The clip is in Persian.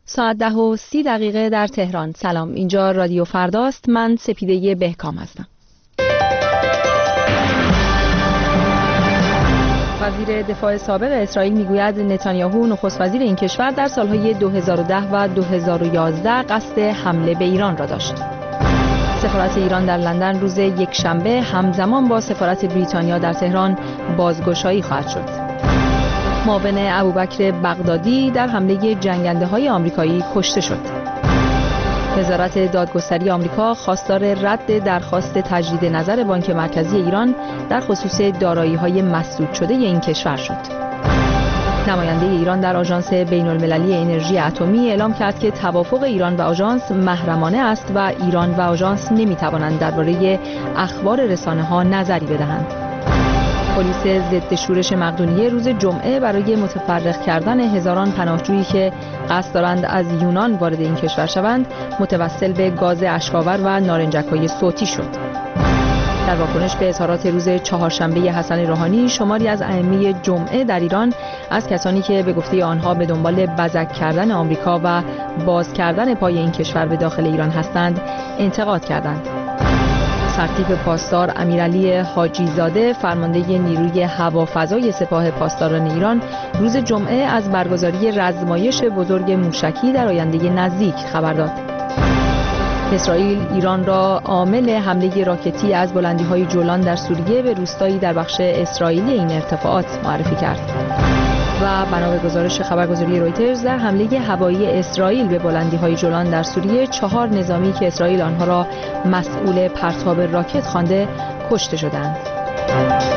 ساعت 10:30 در تهران. سلام، اینجا رادیو فرداست. من سپیده بهکام هستم. وزیر دفاع سابق اسرائیل میگوید نتانیاهو نخست وزیر این کشور در سالهای 2010 و 2011 قصد حمله به ایران را داشت. سفارت ایران در لندن روز یکشنبه همزمان با سفارت بریتانیا در تهران بازگشایی خواهد شد. معاون ابوبکر بغدادی در حمله جنگنده‌های آمریکایی کشته شد. وزارت دادگستری آمریکا خواستار رد درخواست تجدید نظر بانک مرکزی ایران در خصوص دارایی‌های مسدود شده این کشور شد. نماینده ایران در آژانس بین‌المللی انرژی اتمی اعلام کرد که توافق ایران و آژانس محرمانه است و ایران و آژانس نمی‌توانند درباره اخبار رسانه‌ها نظری بدهند. پلیس ضد شورش مقدونیه روز جمعه برای متفرق کردن هزاران پناهجویی که قصد دارند از یونان وارد این کشور شوند متوسل به گاز اشک‌آور و نارنجک‌های صوتی شد. در واکنش به اظهارات روز چهارشنبه حسن روحانی، شماری از ائمه جمعه در ایران از کسانی که به گفته آنها به دنبال بزک کردن آمریکا و باز کردن پای این کشور به داخل ایران هستند انتقاد کردند. سرتیپ پاسدار امیرعلی حاجی زاده فرمانده نیروی هوافضای سپاه پاسداران ایران روز جمعه از برگزاری رزمایش بزرگ موشکی در آینده نزدیک خبر داد. اسرائیل ایران را عامل حمله راکتی از بلندی‌های جولان در سوریه به روستایی در بخش اسرائیلی این ارتفاعات معرفی کرد. و بنا به گزارش خبرگزاری رویترز، در حمله هوایی اسرائیل به بلندی‌های جولان در سوریه 4 نظامی که اسرائیل آنها را مسئول پرتاب راکت خوانده کشته شدند.